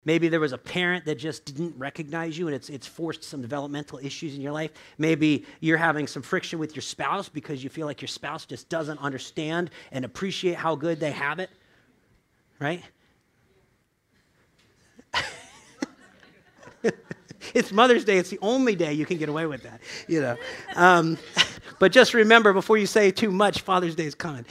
Maybe there was a parent that just didn't recognize you and it's forced some developmental issues in your life. Maybe you're having some friction with your spouse because you feel like your spouse just doesn't understand and appreciate how good they have it, right? It's Mother's Day. It's the only day you can get away with that, you know. But just remember, before you say too much, Father's Day is coming.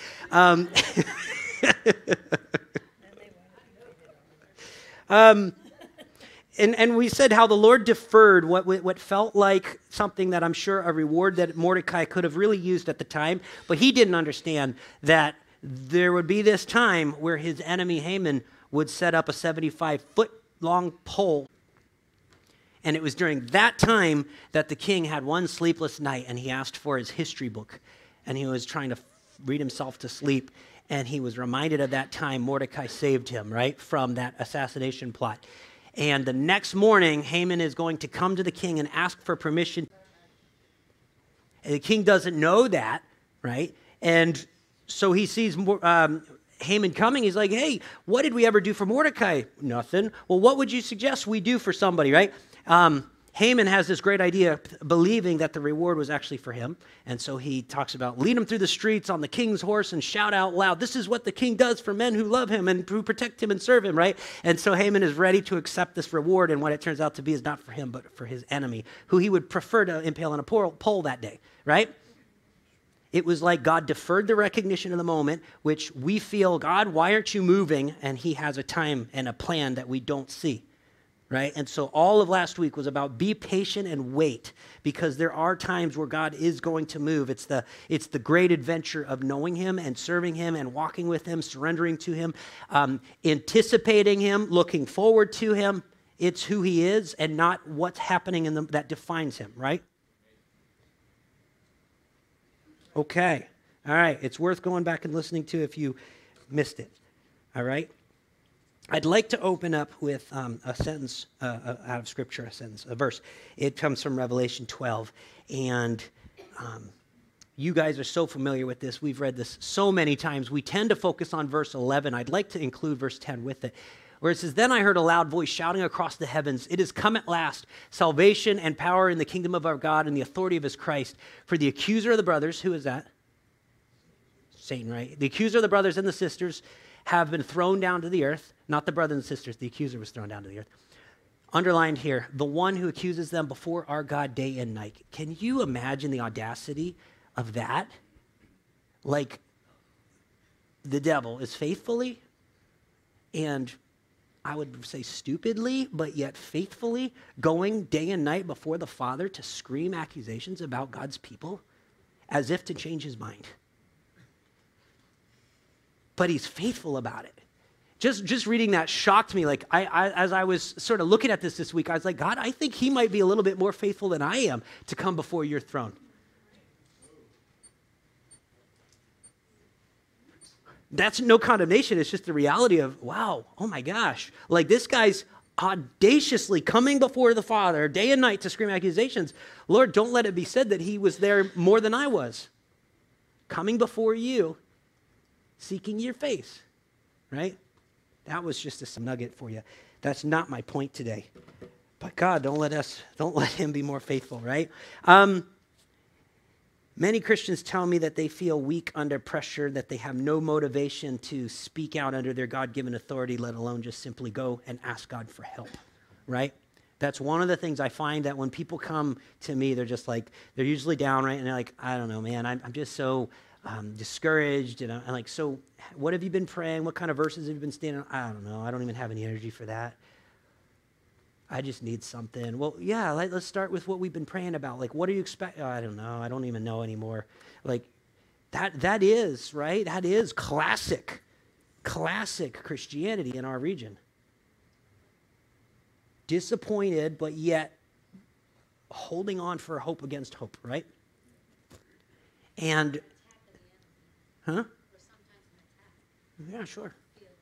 And we said how the Lord deferred what felt like something that I'm sure a reward that Mordecai could have really used at the time, but he didn't understand that there would be this time where his enemy Haman would set up a 75-foot-long pole. And it was during that time that the king had one sleepless night and he asked for his history book. And he was trying to read himself to sleep. And he was reminded of that time Mordecai saved him, right, from that assassination plot. And the next morning, Haman is going to come to the king and ask for permission. And the king doesn't know that, right? And so he sees Haman coming. He's like, hey, what did we ever do for Mordecai? Nothing. Well, what would you suggest we do for somebody, right? Haman has this great idea, believing that the reward was actually for him. And so he talks about lead him through the streets on the king's horse and shout out loud, this is what the king does for men who love him and who protect him and serve him, right? And so Haman is ready to accept this reward, and what it turns out to be is not for him, but for his enemy, who he would prefer to impale on a pole that day, right? It was like God deferred the recognition of the moment, which we feel, God, why aren't you moving? And he has a time and a plan that we don't see. Right? And so all of last week was about be patient and wait, because there are times where God is going to move. It's the great adventure of knowing him and serving him and walking with him, surrendering to him, anticipating him, looking forward to him. It's who he is and not what's happening in them that defines him, right? Okay. All right. It's worth going back and listening to if you missed it. All right. I'd like to open up with a sentence out of Scripture, a verse. It comes from Revelation 12, and you guys are so familiar with this. We've read this so many times. We tend to focus on verse 11. I'd like to include verse 10 with it, where it says, then I heard a loud voice shouting across the heavens, it has come at last, salvation and power in the kingdom of our God and the authority of his Christ. For the accuser of the brothers, who is that? Satan, right? The accuser of the brothers and the sisters have been thrown down to the earth. Not the brothers and sisters. The accuser was thrown down to the earth. Underlined here, the one who accuses them before our God day and night. Can you imagine the audacity of that? Like, the devil is faithfully, and I would say stupidly, but yet faithfully, going day and night before the Father to scream accusations about God's people as if to change his mind. But he's faithful about it. Just reading that shocked me. Like as I was sort of looking at this week, I was like, God, I think he might be a little bit more faithful than I am to come before your throne. That's no condemnation. It's just the reality of, wow, oh my gosh. Like this guy's audaciously coming before the Father day and night to scream accusations. Lord, don't let it be said that he was there more than I was. Coming before you, seeking your face, right? That was just a nugget for you. That's not my point today. But God, don't let him be more faithful, right? Many Christians tell me that they feel weak under pressure, that they have no motivation to speak out under their God-given authority, let alone just simply go and ask God for help, right? That's one of the things I find, that when people come to me, they're just like, they're usually down, right? And they're like, I don't know, man, I'm just so discouraged, and I'm like, so what have you been praying? What kind of verses have you been standing on? I don't know. I don't even have any energy for that. I just need something. Well, yeah, let's start with what we've been praying about. Like, what do you expect? Oh, I don't know. I don't even know anymore. Like, that is, right? That is classic Christianity in our region. Disappointed, but yet holding on for hope against hope, right? And huh? Yeah, sure.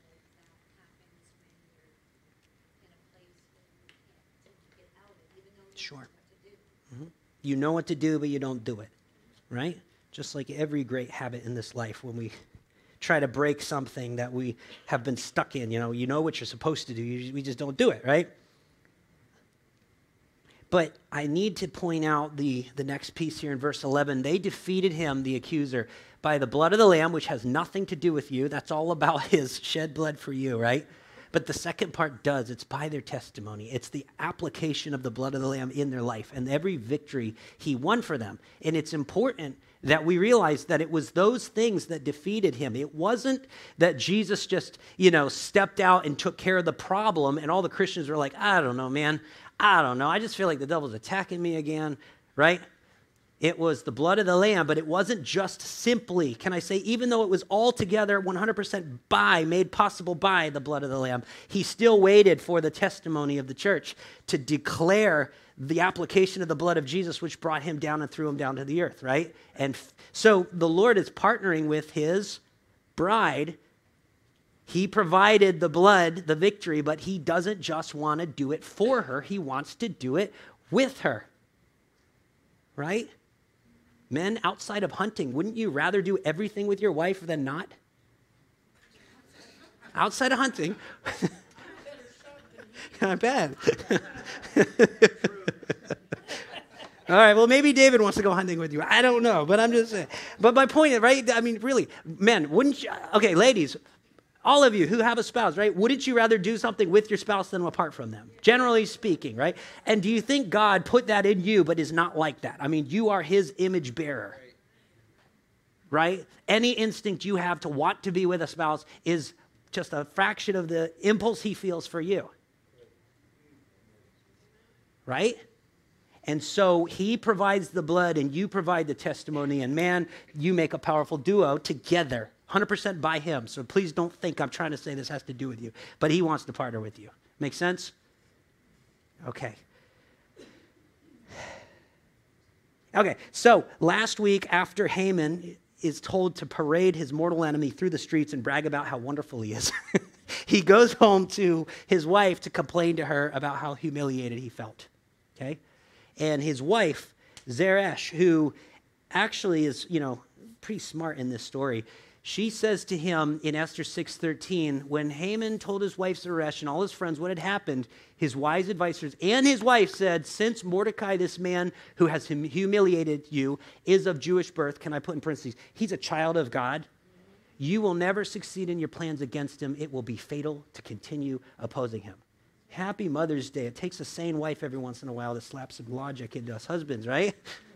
Sure. Mm-hmm. You know what to do, but you don't do it, right? Just like every great habit in this life, when we try to break something that we have been stuck in. You know what you're supposed to do. We just don't do it, right? But I need to point out the next piece here in verse 11. They defeated him, the accuser, by the blood of the Lamb, which has nothing to do with you. That's all about his shed blood for you, right? But the second part does. It's by their testimony. It's the application of the blood of the Lamb in their life and every victory he won for them. And it's important that we realize that it was those things that defeated him. It wasn't that Jesus just, stepped out and took care of the problem and all the Christians were like, I don't know, man. I don't know. I just feel like the devil's attacking me again, right? It was the blood of the Lamb, but it wasn't just simply, can I say, even though it was altogether 100% made possible by the blood of the Lamb, he still waited for the testimony of the church to declare the application of the blood of Jesus, which brought him down and threw him down to the earth, right? And so the Lord is partnering with his bride. He provided the blood, the victory, but he doesn't just want to do it for her. He wants to do it with her, right? Men, outside of hunting, wouldn't you rather do everything with your wife than not? Outside of hunting. Not bad. All right, well, maybe David wants to go hunting with you. I don't know, but I'm just saying. But my point is, right, I mean, really, men, wouldn't you, okay, ladies, all of you who have a spouse, right, wouldn't you rather do something with your spouse than apart from them? Generally speaking, right? And do you think God put that in you but is not like that? I mean, you are his image bearer, right? Any instinct you have to want to be with a spouse is just a fraction of the impulse he feels for you, right? And so he provides the blood and you provide the testimony, and man, you make a powerful duo together. 100% by him. So please don't think I'm trying to say this has to do with you. But he wants to partner with you. Make sense? Okay. Okay, so last week after Haman is told to parade his mortal enemy through the streets and brag about how wonderful he is, he goes home to his wife to complain to her about how humiliated he felt. Okay? And his wife, Zeresh, who actually is, pretty smart in this story, she says to him in Esther 6:13, when Haman told his wife Zeresh and all his friends what had happened, his wise advisors and his wife said, since Mordecai, this man who has humiliated you, is of Jewish birth, can I put in parentheses, he's a child of God, you will never succeed in your plans against him. It will be fatal to continue opposing him. Happy Mother's Day. It takes a sane wife every once in a while to slap some logic into us husbands, right?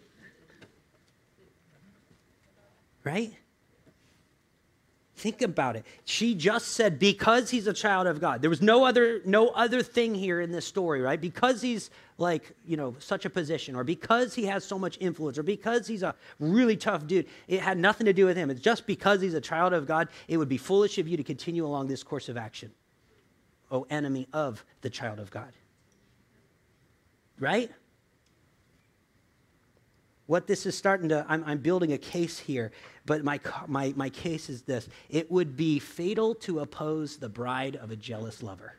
Right? Think about it. She just said, because he's a child of God. There was no other thing here in this story, right? Because he's such a position, or because he has so much influence, or because he's a really tough dude. It had nothing to do with him. It's just because he's a child of God, it would be foolish of you to continue along this course of action. O enemy of the child of God. Right? What this is starting to, I'm building a case here, but my case is this. It would be fatal to oppose the bride of a jealous lover.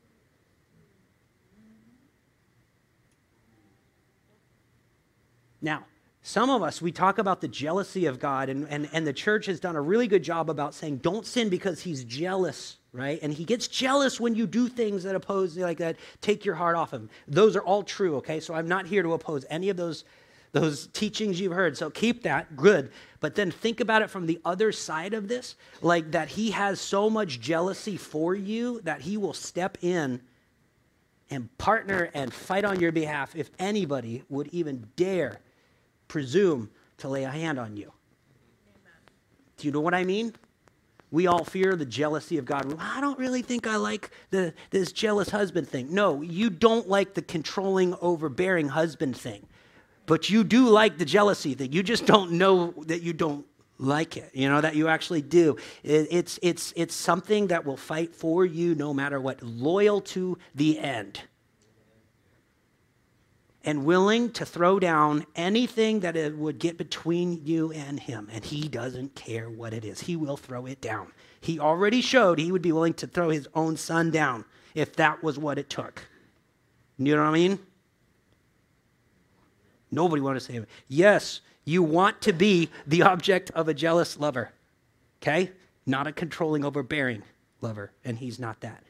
Now, some of us, we talk about the jealousy of God, and the church has done a really good job about saying, don't sin because he's jealous, right? And he gets jealous when you do things that oppose, like that, take your heart off him. Those are all true, okay? So I'm not here to oppose any of those teachings you've heard. So keep that, good. But then think about it from the other side of this, like that he has so much jealousy for you that he will step in and partner and fight on your behalf if anybody would even dare presume to lay a hand on you. Amen. Do you know what I mean? We all fear the jealousy of God. Well, I don't really think I like this jealous husband thing. No, you don't like the controlling, overbearing husband thing. But you do like the jealousy thing. You just don't know that you don't like it, that you actually do. It's something that will fight for you no matter what, loyal to the end. And willing to throw down anything that it would get between you and him. And he doesn't care what it is. He will throw it down. He already showed he would be willing to throw his own son down if that was what it took. You know what I mean? Nobody wants to say it. Yes, you want to be the object of a jealous lover. Okay? not a controlling, overbearing lover, and he's not that.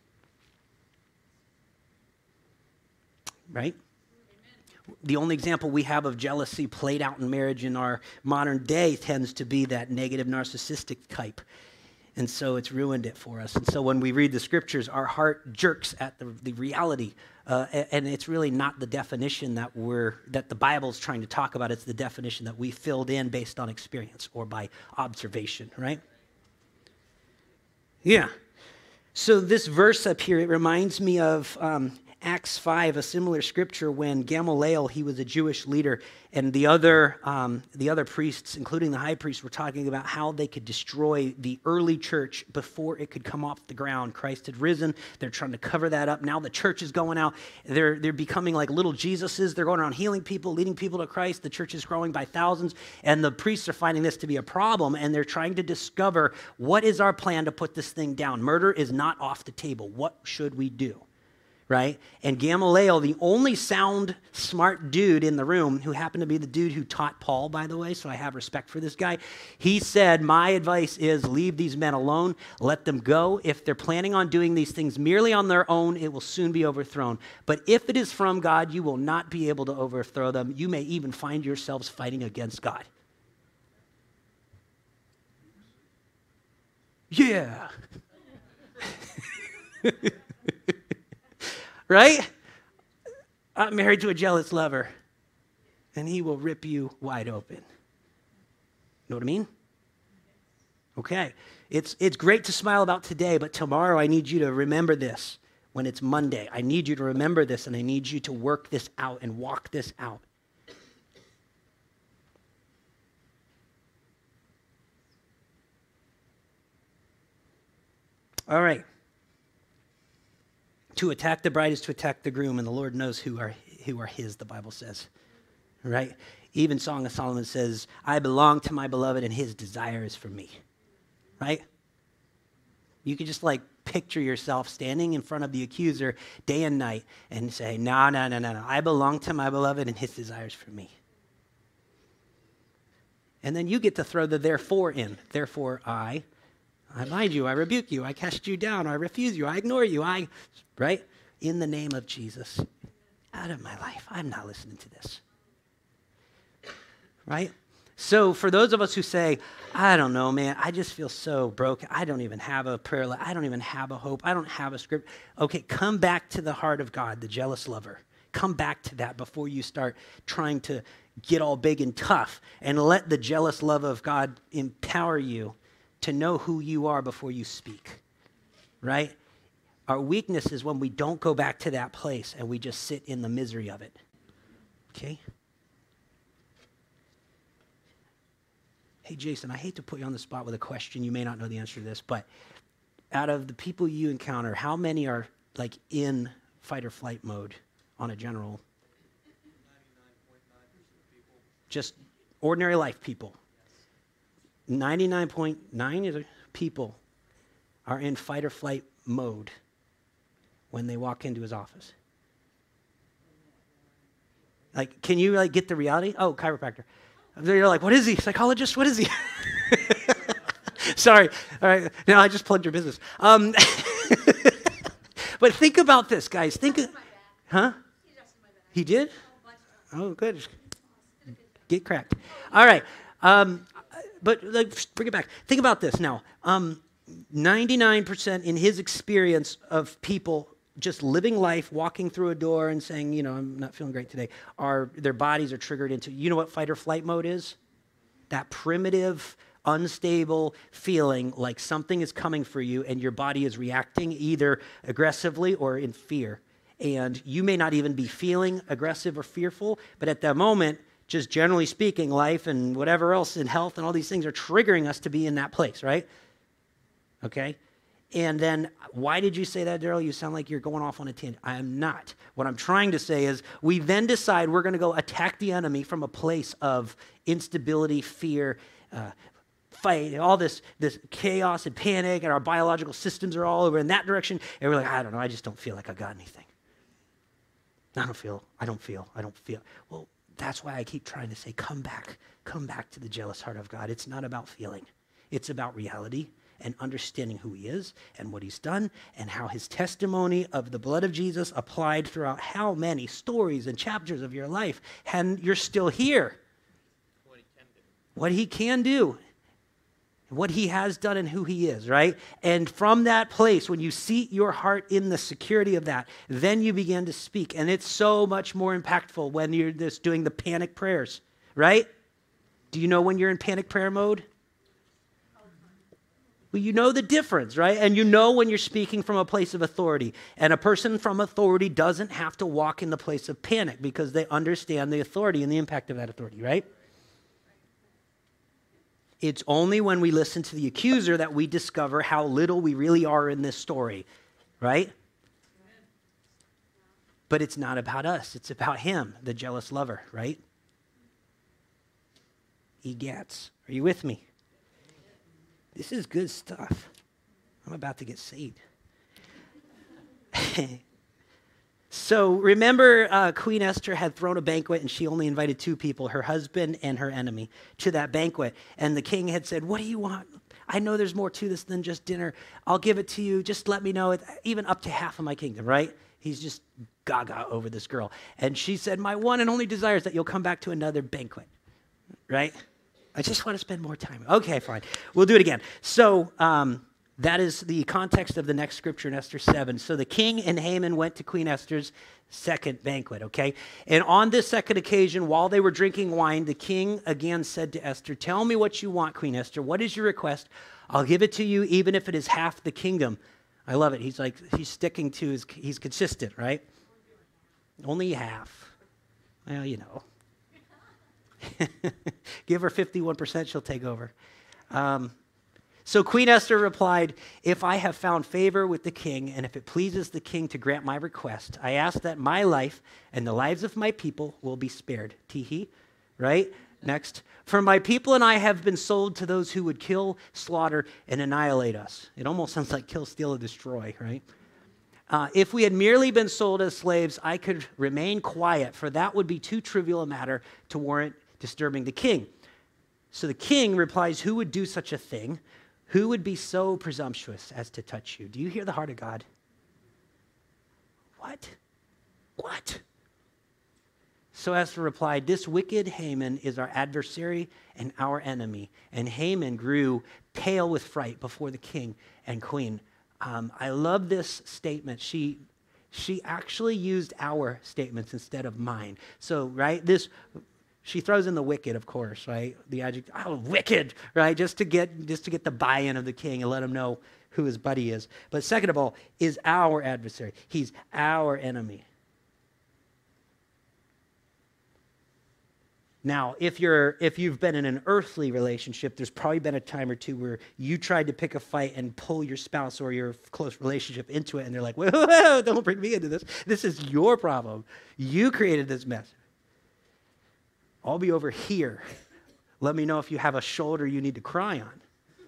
Right? The only example we have of jealousy played out in marriage in our modern day tends to be that negative narcissistic type. And so it's ruined it for us. And so when we read the scriptures, our heart jerks at the reality. And it's really not the definition that the Bible's trying to talk about. It's the definition that we filled in based on experience or by observation, right? Yeah. So this verse up here, it reminds me of Acts 5, a similar scripture when Gamaliel, he was a Jewish leader, and the other priests, including the high priest, were talking about how they could destroy the early church before it could come off the ground. Christ had risen. They're trying to cover that up. Now the church is going out. They're becoming like little Jesuses. They're going around healing people, leading people to Christ. The church is growing by thousands, and the priests are finding this to be a problem, and they're trying to discover, what is our plan to put this thing down? Murder is not off the table. What should we do? Right? And Gamaliel, the only sound, smart dude in the room, who happened to be the dude who taught Paul, by the way, so I have respect for this guy, he said, my advice is leave these men alone, let them go. If they're planning on doing these things merely on their own, it will soon be overthrown. But if it is from God, you will not be able to overthrow them. You may even find yourselves fighting against God. Yeah. Right? I'm married to a jealous lover, and he will rip you wide open. Know what I mean? Okay. It's great to smile about today, but tomorrow I need you to remember this when it's Monday. I need you to remember this, and I need you to work this out and walk this out. All right. To attack the bride is to attack the groom, and the Lord knows who are his, the Bible says. Right? Even Song of Solomon says, I belong to my beloved, and his desire is for me. Right? You could just picture yourself standing in front of the accuser day and night and say, no. I belong to my beloved, and his desire is for me. And then you get to throw the therefore in. Therefore, I bind you, I rebuke you, I cast you down, I refuse you, I ignore you, right? In the name of Jesus, out of my life. I'm not listening to this. Right? So for those of us who say, I don't know, man, I just feel so broken. I don't even have a prayer life. I don't even have a hope. I don't have a script. Okay, come back to the heart of God, the jealous lover. Come back to that before you start trying to get all big and tough, and let the jealous love of God empower you to know who you are before you speak, right? Our weakness is when we don't go back to that place and we just sit in the misery of it, okay? Hey, Jason, I hate to put you on the spot with a question. You may not know the answer to this, but out of the people you encounter, how many are in fight or flight mode on a general? 99.9% people. Just ordinary life people. 99.9% people are in fight or flight mode when they walk into his office. Can you get the reality? Oh, chiropractor. You're like, what is he? Psychologist? What is he? Sorry. All right. No, I just plugged your business. But think about this, guys. Huh? He did? Oh, good. Get cracked. All right. But bring it back. Think about this now. 99% in his experience of people just living life, walking through a door and saying, I'm not feeling great today, their bodies are triggered into, you know what fight or flight mode is? That primitive, unstable feeling like something is coming for you and your body is reacting either aggressively or in fear. And you may not even be feeling aggressive or fearful, but at that moment, just generally speaking, life and whatever else in health and all these things are triggering us to be in that place, right? Okay? And then, why did you say that, Daryl? You sound like you're going off on a tangent. I am not. What I'm trying to say is we then decide we're going to go attack the enemy from a place of instability, fear, fight, all this chaos and panic, and our biological systems are all over in that direction. And we're like, I don't know, I just don't feel like I got anything. I don't feel. Well, that's why I keep trying to say, come back to the jealous heart of God. It's not about feeling. It's about reality. and understanding who he is and what he's done and how his testimony of the blood of Jesus applied throughout how many stories and chapters of your life, and you're still here. What he can do. What he has done and who he is, right? And from that place, when you seat your heart in the security of that, then you begin to speak. And it's so much more impactful when you're just doing the panic prayers, right? Do you know when you're in panic prayer mode? Well, you know the difference, right? And you know when you're speaking from a place of authority. And a person from authority doesn't have to walk in the place of panic because they understand the authority and the impact of that authority, right? It's only when we listen to the accuser that we discover how little we really are in this story, right? But it's not about us. It's about him, the jealous lover, right? Egats. Are you with me? This is good stuff. I'm about to get saved. So remember, Queen Esther had thrown a banquet and she only invited 2 people, her husband and her enemy, to that banquet. And the king had said, what do you want? I know there's more to this than just dinner. I'll give it to you. Just let me know, even up to half of my kingdom, right? He's just gaga over this girl. And she said, my one and only desire is that you'll come back to another banquet, right? I just want to spend more time. Okay, fine. We'll do it again. So that is the context of the next scripture in Esther 7. So the king and Haman went to Queen Esther's second banquet, okay? And on this second occasion, while they were drinking wine, the king again said to Esther, tell me what you want, Queen Esther. What is your request? I'll give it to you even if it is half the kingdom. I love it. He's sticking to he's consistent, right? Only half. Well, you know. Give her 51%, she'll take over. So Queen Esther replied, if I have found favor with the king, and if it pleases the king to grant my request, I ask that my life and the lives of my people will be spared. Teehee, right? Next. For my people and I have been sold to those who would kill, slaughter, and annihilate us. It almost sounds like kill, steal, and destroy, right? If we had merely been sold as slaves, I could remain quiet, for that would be too trivial a matter to warrant disturbing the king. So the king replies, who would do such a thing? Who would be so presumptuous as to touch you? Do you hear the heart of God? What? What? So Esther replied, this wicked Haman is our adversary and our enemy. And Haman grew pale with fright before the king and queen. I love this statement. She actually used our statements instead of mine. So, right, she throws in the wicked, of course, right? The adjective, wicked, right? Just to get the buy-in of the king and let him know who his buddy is. But second of all, is our adversary. He's our enemy. Now, if you've been in an earthly relationship, there's probably been a time or two where you tried to pick a fight and pull your spouse or your close relationship into it, and they're like, whoa, don't bring me into this. This is your problem. You created this mess. I'll be over here. Let me know if you have a shoulder you need to cry on.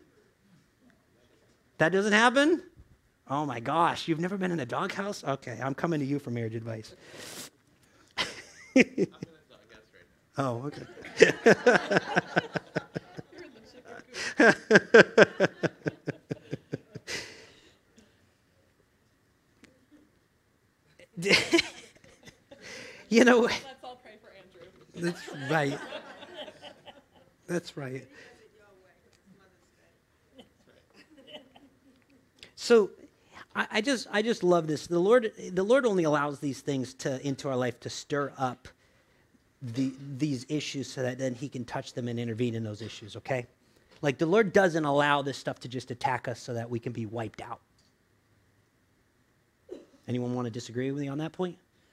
That doesn't happen? Oh my gosh, you've never been in a doghouse? Okay, I'm coming to you for marriage advice. Oh, okay. You know, let's all pray for Andrew. That's right. That's right. So I just love this. The Lord only allows these things into our life to stir up these issues so that then he can touch them and intervene in those issues, okay? Like the Lord doesn't allow this stuff to just attack us so that we can be wiped out. Anyone want to disagree with me on that point?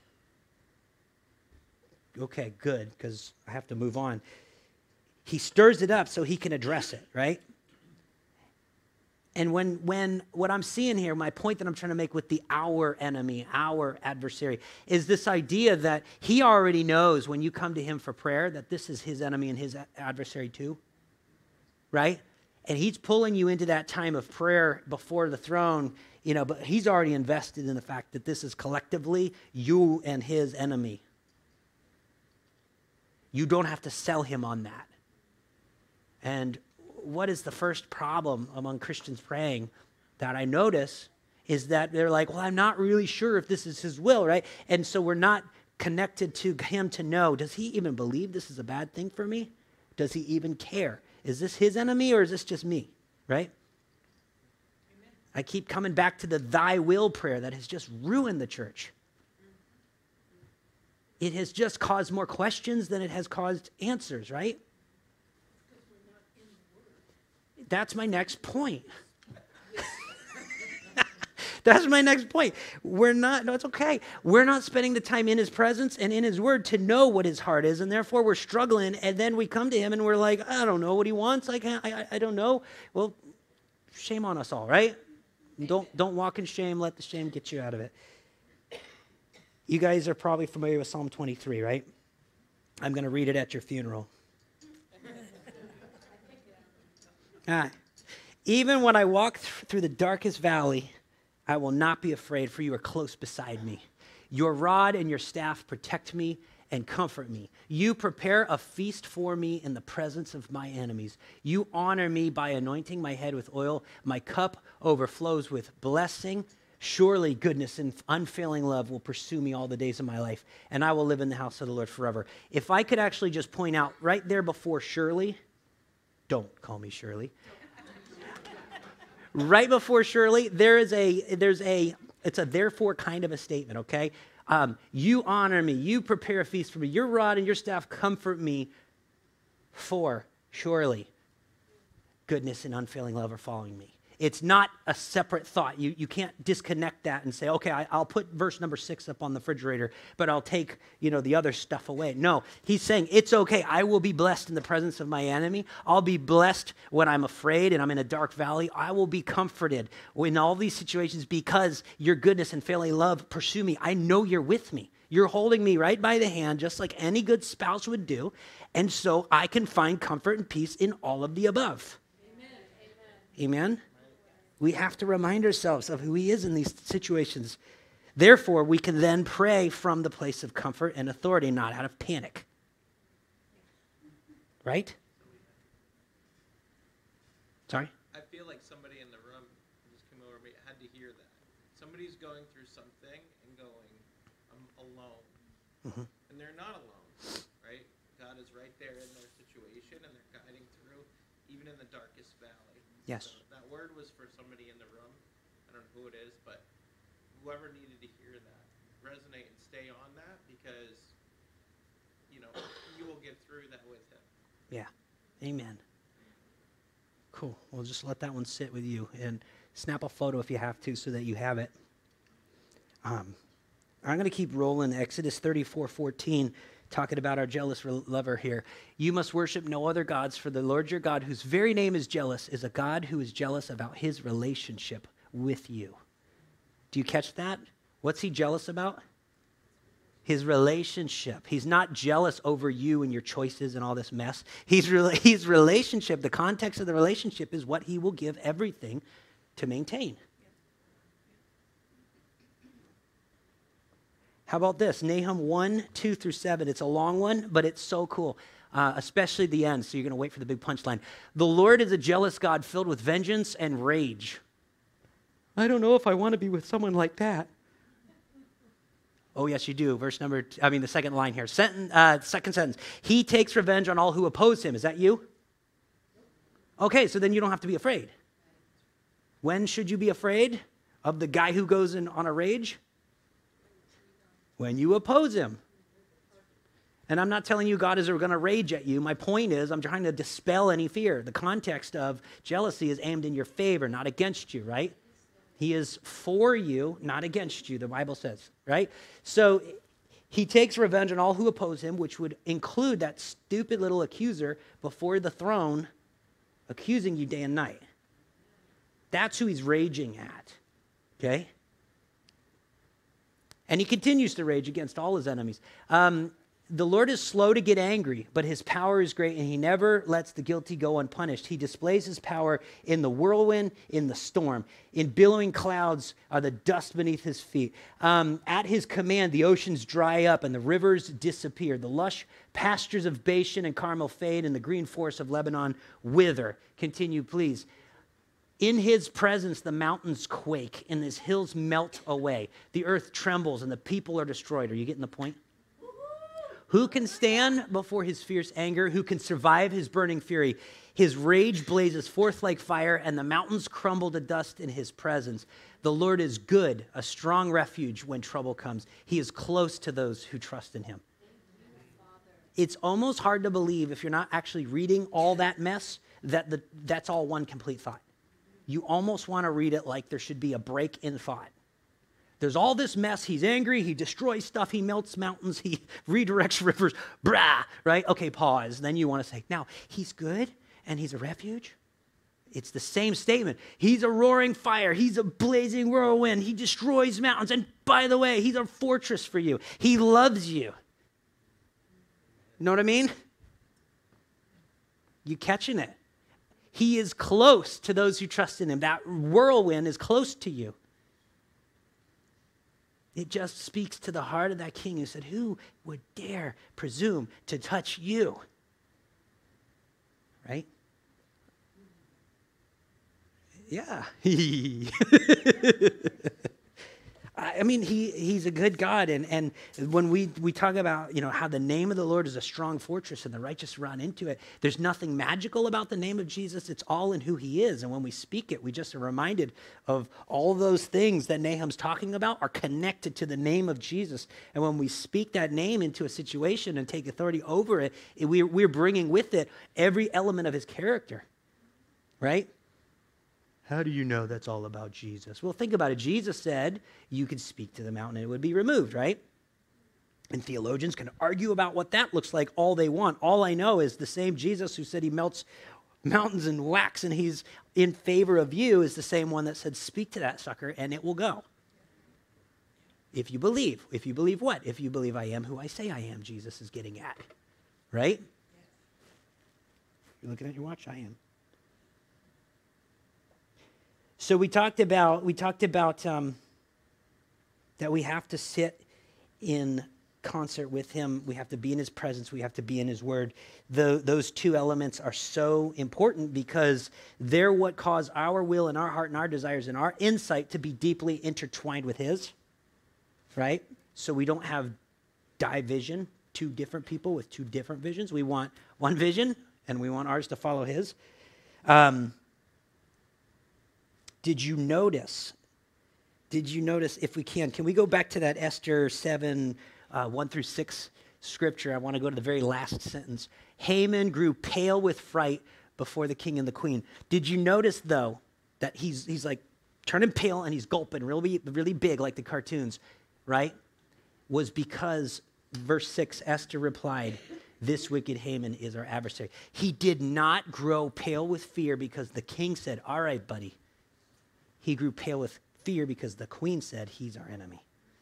Okay, good, because I have to move on. He stirs it up so he can address it, right? And when what I'm seeing here, my point that I'm trying to make with the our enemy, our adversary, is this idea that he already knows when you come to him for prayer that this is his enemy and his adversary too, right? And he's pulling you into that time of prayer before the throne, but he's already invested in the fact that this is collectively you and his enemy. You don't have to sell him on that. And what is the first problem among Christians praying that I notice is that they're like, well, I'm not really sure if this is his will, right? And so we're not connected to him to know, does he even believe this is a bad thing for me? Does he even care? Is this his enemy or is this just me, right? Amen. I keep coming back to the thy will prayer that has just ruined the church. It has just caused more questions than it has caused answers, right? That's my next point. That's my next point. It's okay. We're not spending the time in his presence and in his word to know what his heart is, and therefore we're struggling, and then we come to him and we're like, I don't know what he wants. I don't know. Well, shame on us all, right? Don't walk in shame. Let the shame get you out of it. You guys are probably familiar with Psalm 23, right? I'm going to read it at your funeral. Even when I walk through the darkest valley, I will not be afraid, for you are close beside me. Your rod and your staff protect me and comfort me. You prepare a feast for me in the presence of my enemies. You honor me by anointing my head with oil. My cup overflows with blessing. Surely goodness and unfailing love will pursue me all the days of my life, and I will live in the house of the Lord forever. If I could actually just point out right there before surely, don't call me Shirley. Right before surely, it's a therefore kind of a statement, okay? You honor me, you prepare a feast for me, your rod and your staff comfort me, for surely goodness and unfailing love are following me. It's not a separate thought. You can't disconnect that and say, okay, I'll put verse number 6 up on the refrigerator, but I'll take, the other stuff away. No, he's saying it's okay. I will be blessed in the presence of my enemy. I'll be blessed when I'm afraid and I'm in a dark valley. I will be comforted in all these situations because your goodness and failing love pursue me. I know you're with me. You're holding me right by the hand, just like any good spouse would do. And so I can find comfort and peace in all of the above. Amen? We have to remind ourselves of who he is in these situations. Therefore, we can then pray from the place of comfort and authority, not out of panic. Right? Sorry? I feel like somebody in the room just came over me had to hear that. Somebody's going through something and going, I'm alone. Mm-hmm. And they're not alone, right? God is right there in their situation, and they're guiding through, even in the darkest valley. Yes. So that word was for somebody in the room. I don't know who it is, but whoever needed to hear that, resonate and stay on that, because, you will get through that with him. Yeah. Amen. Cool. We'll just let that one sit with you and snap a photo if you have to so that you have it. I'm going to keep rolling. Exodus 34:14. Talking about our jealous lover here. You must worship no other gods, for the Lord your God, whose very name is jealous, is a God who is jealous about his relationship with you. Do you catch that? What's he jealous about? His relationship. He's not jealous over you and your choices and all this mess. His relationship, the context of the relationship is what he will give everything to maintain. How about this? Nahum 1:2-7. It's a long one, but it's so cool, especially the end. So you're going to wait for the big punchline. The Lord is a jealous God filled with vengeance and rage. I don't know if I want to be with someone like that. Oh, yes, you do. The second line here. Second sentence. He takes revenge on all who oppose him. Is that you? Okay, so then you don't have to be afraid. When should you be afraid of the guy who goes in on a rage? When you oppose him. And I'm not telling you God is going to rage at you. My point is I'm trying to dispel any fear. The context of jealousy is aimed in your favor, not against you, right? He is for you, not against you, the Bible says, right? So he takes revenge on all who oppose him, which would include that stupid little accuser before the throne accusing you day and night. That's who he's raging at, okay? And he continues to rage against all his enemies. The Lord is slow to get angry, but his power is great, and he never lets the guilty go unpunished. He displays his power in the whirlwind, in the storm. In billowing clouds are the dust beneath his feet. At his command, the oceans dry up and the rivers disappear. The lush pastures of Bashan and Carmel fade, and the green forests of Lebanon wither. Continue, please. In his presence, the mountains quake, and his hills melt away. The earth trembles, and the people are destroyed. Are you getting the point? Who can stand before his fierce anger? Who can survive his burning fury? His rage blazes forth like fire, and the mountains crumble to dust in his presence. The Lord is good, a strong refuge when trouble comes. He is close to those who trust in him. It's almost hard to believe, if you're not actually reading all that mess, that that's all one complete thought. You almost want to read it like there should be a break in thought. There's all this mess. He's angry. He destroys stuff. He melts mountains. He redirects rivers. Brah, right? Okay, pause. Then you want to say, now, he's good and he's a refuge. It's the same statement. He's a roaring fire. He's a blazing whirlwind. He destroys mountains. And by the way, he's a fortress for you. He loves you. Know what I mean? You catching it? He is close to those who trust in him. That whirlwind is close to you. It just speaks to the heart of that king who said, who would dare presume to touch you? Right? Yeah. I mean, he's a good God. And when we talk about, how the name of the Lord is a strong fortress and the righteous run into it, there's nothing magical about the name of Jesus. It's all in who he is. And when we speak it, we just are reminded of all those things that Nahum's talking about are connected to the name of Jesus. And when we speak that name into a situation and take authority over it, we're bringing with it every element of his character, right? How do you know that's all about Jesus? Well, think about it. Jesus said you could speak to the mountain and it would be removed, right? And theologians can argue about what that looks like all they want. All I know is the same Jesus who said he melts mountains in wax and he's in favor of you is the same one that said speak to that sucker and it will go. If you believe. If you believe what? If you believe I am who I say I am, Jesus is getting at, right? You're looking at your watch? I am. So we talked about that we have to sit in concert with him. We have to be in his presence. We have to be in his word. Those two elements are so important because they're what cause our will and our heart and our desires and our insight to be deeply intertwined with his, right? So we don't have division, two different people with two different visions. We want one vision and we want ours to follow his. Did you notice, if we can we go back to that Esther 7, 1 through 6 scripture? I want to go to the very last sentence. Haman grew pale with fright before the king and the queen. Did you notice, though, that he's like turning pale and he's gulping really, really big like the cartoons, right? Was because, verse 6, Esther replied, this wicked Haman is our adversary. He did not grow pale with fear because the king said, all right, buddy. He grew pale with fear because the queen said he's our enemy.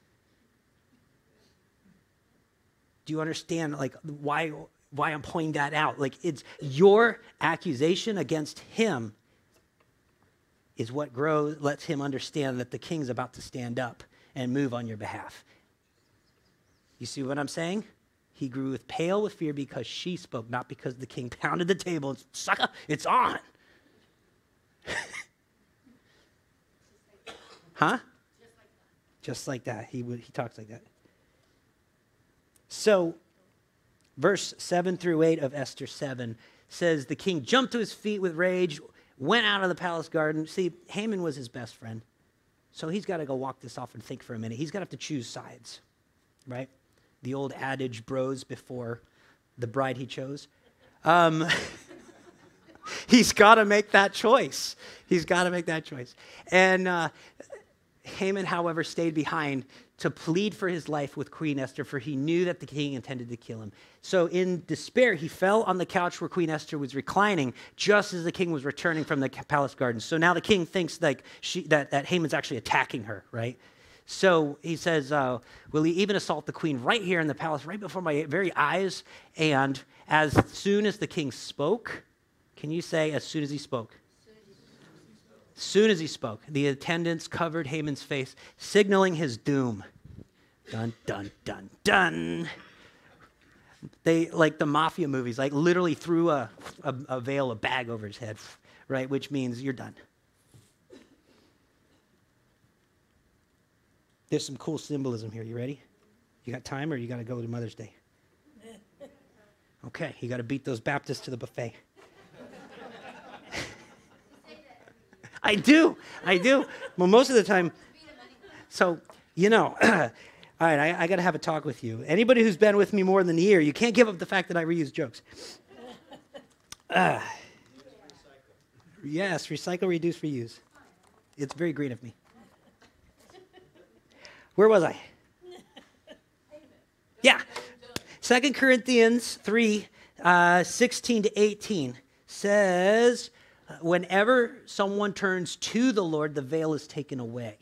Do you understand why I'm pointing that out? It's your accusation against him is what lets him understand that the king's about to stand up and move on your behalf. You see what I'm saying? He grew pale with fear because she spoke, not because the king pounded the table and sucker, it's on. Huh? Just like that. He talks like that. So, verse 7 through 8 of Esther 7 says the king jumped to his feet with rage, went out of the palace garden. See, Haman was his best friend. So he's got to go walk this off and think for a minute. He's got to have to choose sides, right? The old adage, bros before the bride he chose. He's got to make that choice. And Haman, however, stayed behind to plead for his life with Queen Esther, for he knew that the king intended to kill him. So in despair, he fell on the couch where Queen Esther was reclining just as the king was returning from the palace garden. So now the king thinks that Haman's actually attacking her, right? So he says, will he even assault the queen right here in the palace, right before my very eyes? And as soon as the king spoke, can you say, as soon as he spoke? As soon as he spoke, the attendants covered Haman's face, signaling his doom. Dun, dun, dun, dun. They, like the mafia movies, like literally threw a veil, a bag over his head, right? Which means you're done. There's some cool symbolism here. You ready? You got time, or you got to go to Mother's Day? Okay, you got to beat those Baptists to the buffet. I do. Well, most of the time. So, all right, I got to have a talk with you. Anybody who's been with me more than a year, you can't give up the fact that I reuse jokes. Yes, recycle, reduce, reuse. It's very green of me. Where was I? Yeah. 2 Corinthians 3, 16 to 18 says, whenever someone turns to the Lord, the veil is taken away.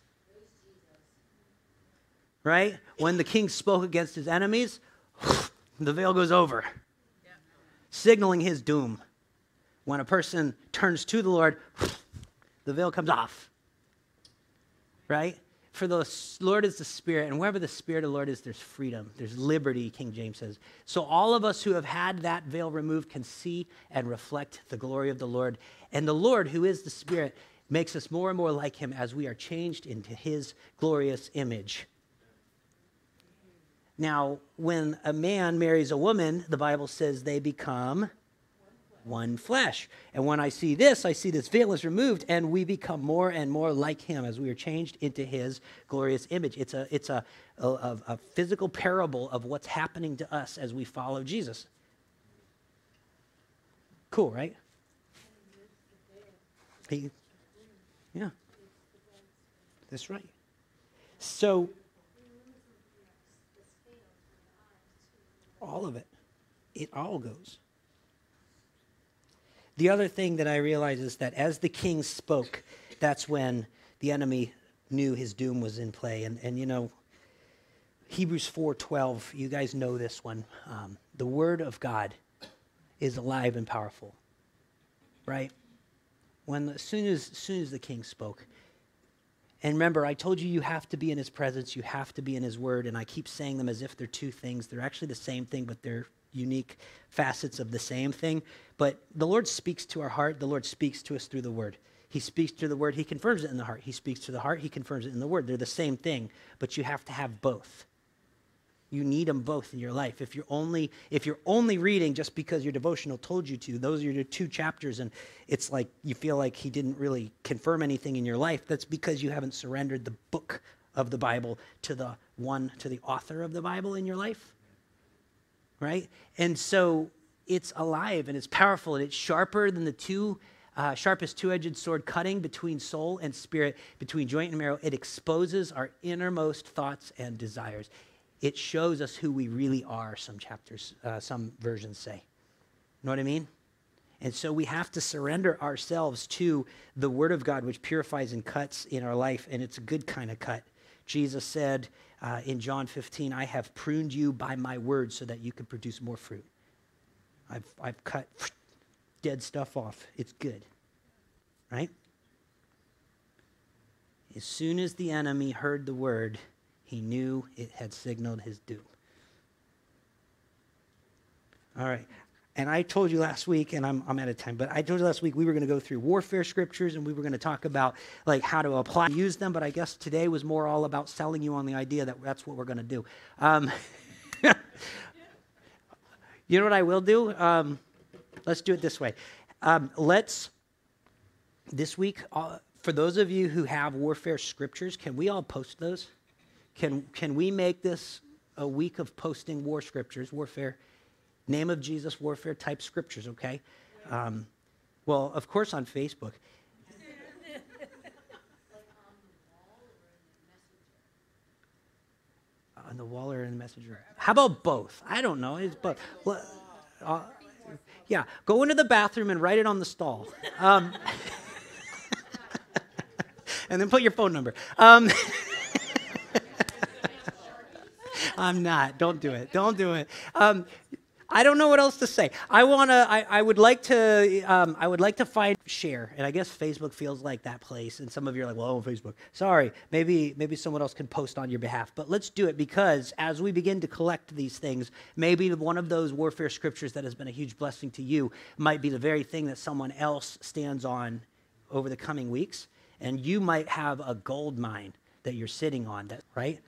Right? When the king spoke against his enemies, the veil goes over, signaling his doom. When a person turns to the Lord, the veil comes off. Right? For the Lord is the Spirit, and wherever the Spirit of the Lord is, there's freedom. There's liberty, King James says. So all of us who have had that veil removed can see and reflect the glory of the Lord. And the Lord, who is the Spirit, makes us more and more like him as we are changed into his glorious image. Now, when a man marries a woman, the Bible says they become one flesh. And when I see this veil is removed, and we become more and more like him as we are changed into his glorious image. It's a physical parable of what's happening to us as we follow Jesus. Cool, right? Yeah. That's right. So, all of it. It all goes. The other thing that I realize is that as the king spoke, that's when the enemy knew his doom was in play. And Hebrews 4:12, you guys know this one. The word of God is alive and powerful, right? As soon as the king spoke. And remember, I told you have to be in his presence, you have to be in his word, and I keep saying them as if they're two things. They're actually the same thing, but they're unique facets of the same thing. But the Lord speaks to our heart. The Lord speaks to us through the word. He speaks to the word. He confirms it in the heart. He speaks to the heart. He confirms it in the word. They're the same thing, but you have to have both. You need them both in your life. If you're only reading just because your devotional told you to, those are your 2 chapters, and it's like you feel like he didn't really confirm anything in your life, that's because you haven't surrendered the book of the Bible to the author of the Bible in your life. Right? And so it's alive and it's powerful and it's sharper than the sharpest two-edged sword, cutting between soul and spirit, between joint and marrow. It exposes our innermost thoughts and desires. It shows us who we really are, some versions say. You know what I mean? And so we have to surrender ourselves to the word of God, which purifies and cuts in our life, and it's a good kind of cut. Jesus said in John 15, I have pruned you by my word so that you can produce more fruit. I've cut dead stuff off. It's good, right? As soon as the enemy heard the word, he knew it had signaled his doom. All right. And I told you last week, and I'm out of time, but I told you last week we were going to go through warfare scriptures, and we were going to talk about like how to apply, use them, but I guess today was more all about selling you on the idea that that's what we're going to do. You know what I will do? Let's do it this way. This week, for those of you who have warfare scriptures, can we all post those? Can we make this a week of posting warfare, name of Jesus warfare type scriptures, okay? Well, of course on Facebook. On the wall or in the messenger? How about both? I don't know. It's both. Well, yeah, go into the bathroom and write it on the stall. And then put your phone number. I'm not. Don't do it. Don't do it. I don't know what else to say. I would like to find share, and I guess Facebook feels like that place. And some of you are like, well, Facebook. Sorry, maybe someone else can post on your behalf. But let's do it, because as we begin to collect these things, maybe one of those warfare scriptures that has been a huge blessing to you might be the very thing that someone else stands on over the coming weeks, and you might have a gold mine that you're sitting on. That right.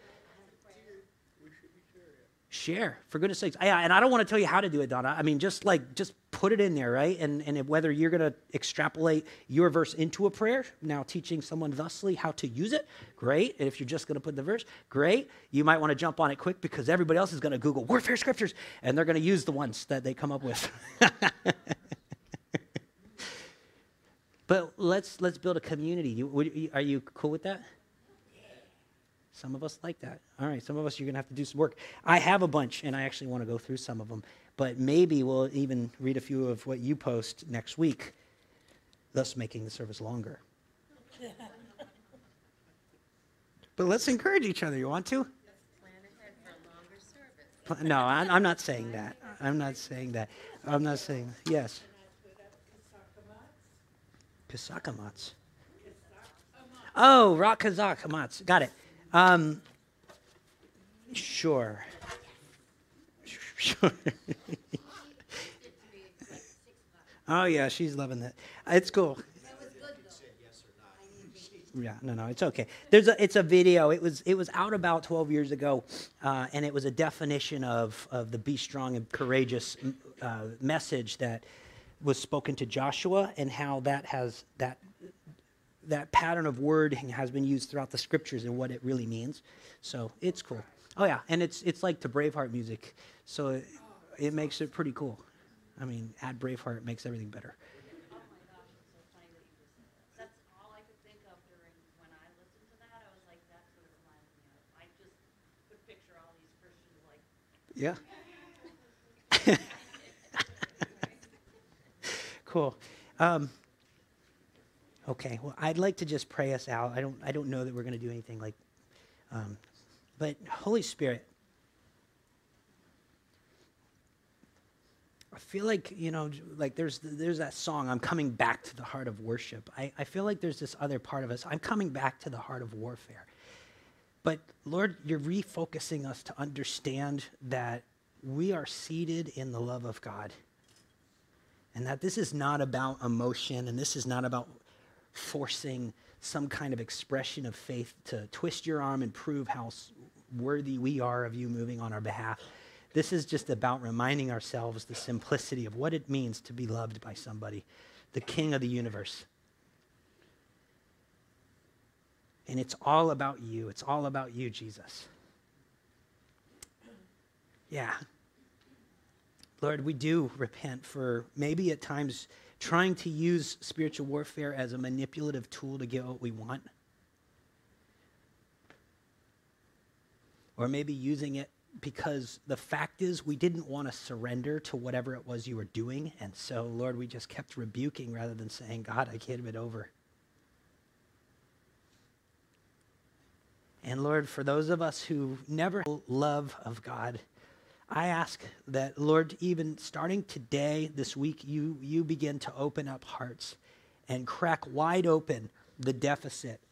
Share, for goodness sakes. Yeah, and I don't want to tell you how to do it, Donna. I mean, just put it in there, right? And whether you're going to extrapolate your verse into a prayer, now teaching someone thusly how to use it, great. And if you're just going to put the verse, great. You might want to jump on it quick, because everybody else is going to Google warfare scriptures, and they're going to use the ones that they come up with. But let's build a community. Are you cool with that? Some of us like that. All right, some of us, you're going to have to do some work. I have a bunch, and I actually want to go through some of them. But maybe we'll even read a few of what you post next week, thus making the service longer. But let's encourage each other. You want to? Plan ahead for a longer service. No, I'm not saying that. I'm not saying that. I'm not saying, yes. Kasakamats. Oh, rock kazakamats. Got it. Sure. Sure. Oh yeah, she's loving that. It's cool. Yeah, no, it's okay. It's a video. It was out about 12 years ago, and it was a definition of the be strong and courageous message that was spoken to Joshua, and how that pattern of word has been used throughout the scriptures and what it really means. So it's cool. Oh yeah, and it's like to Braveheart music, so it makes it pretty cool. I mean, add Braveheart, it makes everything better. Oh my gosh, it's so funny that you just said that. That's all I could think of during when I listened to that. I was like, that's what it reminds me of. I just could picture all these Christians like. Yeah. Cool. Okay, well, I'd like to just pray us out. I don't know that we're going to do anything like, but Holy Spirit, I feel like, like there's that song, I'm coming back to the heart of worship. I feel like there's this other part of us, I'm coming back to the heart of warfare. But Lord, you're refocusing us to understand that we are seated in the love of God. And that this is not about emotion, and this is not about forcing some kind of expression of faith to twist your arm and prove how worthy we are of you moving on our behalf. This is just about reminding ourselves the simplicity of what it means to be loved by somebody, the King of the universe. And it's all about you. It's all about you, Jesus. Yeah. Lord, we do repent for maybe at times trying to use spiritual warfare as a manipulative tool to get what we want. Or maybe using it because the fact is we didn't want to surrender to whatever it was you were doing. And so, Lord, we just kept rebuking rather than saying, God, I gave it over. And Lord, for those of us who never love of God, I ask that, Lord, even starting today, this week, you begin to open up hearts and crack wide open the deficit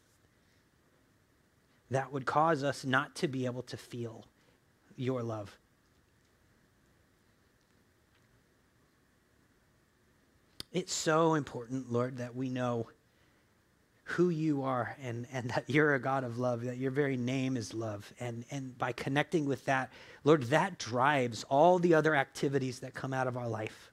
that would cause us not to be able to feel your love. It's so important, Lord, that we know who you are and that you're a God of love, that your very name is love. And by connecting with that, Lord, that drives all the other activities that come out of our life.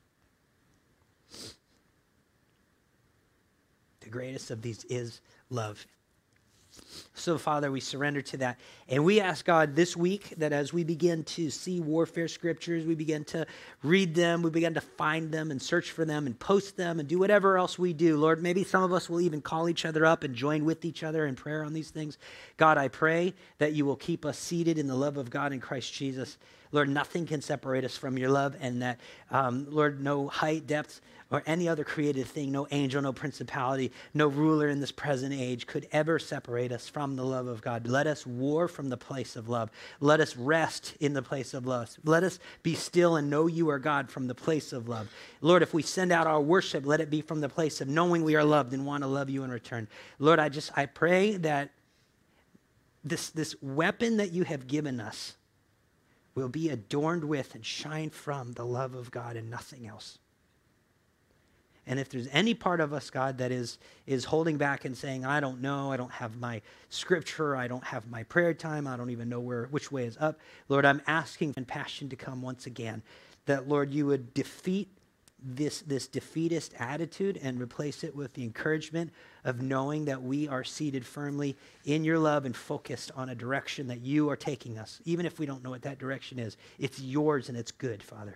The greatest of these is love. So, Father, we surrender to that. And we ask God this week that as we begin to see warfare scriptures, we begin to read them, we begin to find them and search for them and post them and do whatever else we do. Lord, maybe some of us will even call each other up and join with each other in prayer on these things. God, I pray that you will keep us seated in the love of God in Christ Jesus. Lord, nothing can separate us from your love, and that, Lord, no height, depth, or any other created thing, no angel, no principality, no ruler in this present age could ever separate us us from the love of God. Let us war from the place of love. Let us rest in the place of love. Let us be still and know you are God from the place of love. Lord, if we send out our worship, let it be from the place of knowing we are loved and want to love you in return. Lord, I pray that this weapon that you have given us will be adorned with and shine from the love of God and nothing else. And if there's any part of us, God, that is holding back and saying, I don't know, I don't have my scripture, I don't have my prayer time, I don't even know which way is up, Lord, I'm asking for passion to come once again, that, Lord, you would defeat this defeatist attitude and replace it with the encouragement of knowing that we are seated firmly in your love and focused on a direction that you are taking us. Even if we don't know what that direction is, it's yours and it's good, Father.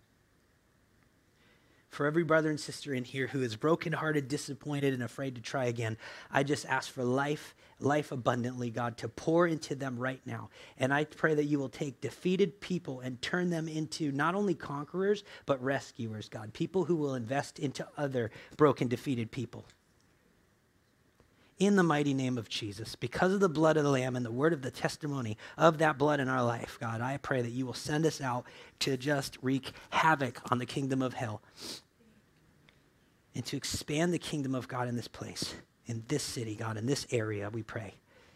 For every brother and sister in here who is brokenhearted, disappointed, and afraid to try again, I just ask for life abundantly, God, to pour into them right now. And I pray that you will take defeated people and turn them into not only conquerors, but rescuers, God. People who will invest into other broken, defeated people. In the mighty name of Jesus, because of the blood of the Lamb and the word of the testimony of that blood in our life, God, I pray that you will send us out to just wreak havoc on the kingdom of hell and to expand the kingdom of God in this place, in this city, God, in this area, we pray.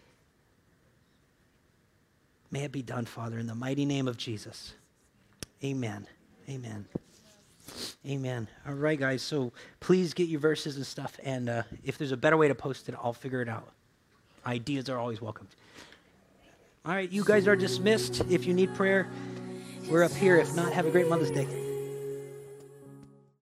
May it be done, Father, in the mighty name of Jesus. Amen. Amen. Amen. All right, guys, so please get your verses and stuff, and if there's a better way to post it, I'll figure it out. Ideas are always welcomed. All right, you guys are dismissed. If you need prayer, we're up here. If not, have a great Mother's Day.